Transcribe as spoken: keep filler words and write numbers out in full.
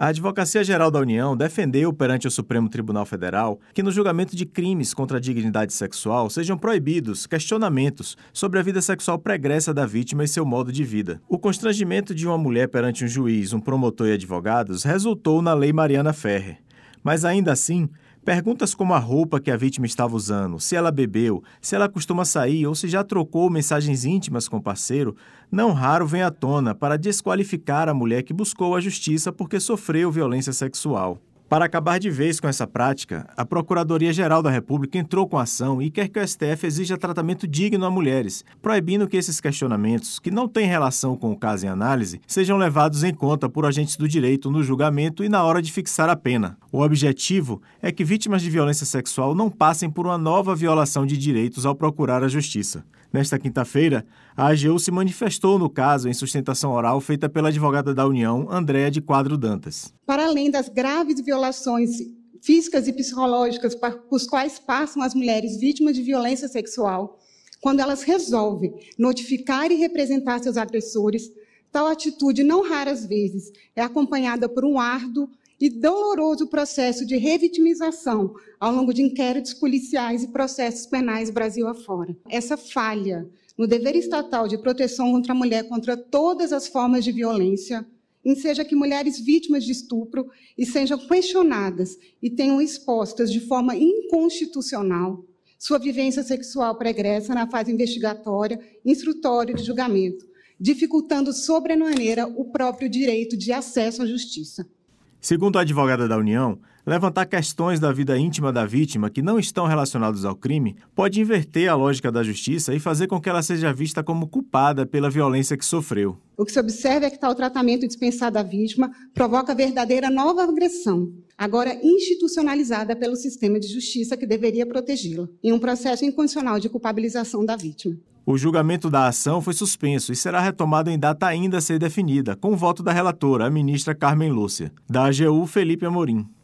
A Advocacia Geral da União defendeu perante o Supremo Tribunal Federal que no julgamento de crimes contra a dignidade sexual sejam proibidos questionamentos sobre a vida sexual pregressa da vítima e seu modo de vida. O constrangimento de uma mulher perante um juiz, um promotor e advogados resultou na Lei Mariana Ferrer. Mas ainda assim, perguntas como a roupa que a vítima estava usando, se ela bebeu, se ela costuma sair ou se já trocou mensagens íntimas com o parceiro, não raro vêm à tona para desqualificar a mulher que buscou a justiça porque sofreu violência sexual. Para acabar de vez com essa prática, a Procuradoria-Geral da República entrou com ação e quer que o S T F exija tratamento digno a mulheres, proibindo que esses questionamentos, que não têm relação com o caso em análise, sejam levados em conta por agentes do direito no julgamento e na hora de fixar a pena. O objetivo é que vítimas de violência sexual não passem por uma nova violação de direitos ao procurar a justiça. Nesta quinta-feira, a A G U se manifestou no caso em sustentação oral feita pela advogada da União, Andréa de Quadro Dantas. Para além das graves violações físicas e psicológicas por os quais passam as mulheres vítimas de violência sexual, quando elas resolvem notificar e representar seus agressores, tal atitude, não raras vezes, é acompanhada por um árduo e doloroso processo de revitimização ao longo de inquéritos policiais e processos penais Brasil afora. Essa falha no dever estatal de proteção contra a mulher contra todas as formas de violência enseja que mulheres vítimas de estupro e sejam questionadas e tenham expostas de forma inconstitucional sua vivência sexual pregressa na fase investigatória, instrutória e de julgamento, dificultando sobremaneira o próprio direito de acesso à justiça. Segundo a advogada da União, levantar questões da vida íntima da vítima que não estão relacionadas ao crime pode inverter a lógica da justiça e fazer com que ela seja vista como culpada pela violência que sofreu. O que se observa é que tal tratamento dispensado à vítima provoca verdadeira nova agressão, agora institucionalizada pelo sistema de justiça que deveria protegê-la, em um processo incondicional de culpabilização da vítima. O julgamento da ação foi suspenso e será retomado em data ainda a ser definida, com o voto da relatora, a ministra Carmen Lúcia. Da A G U, Felipe Amorim.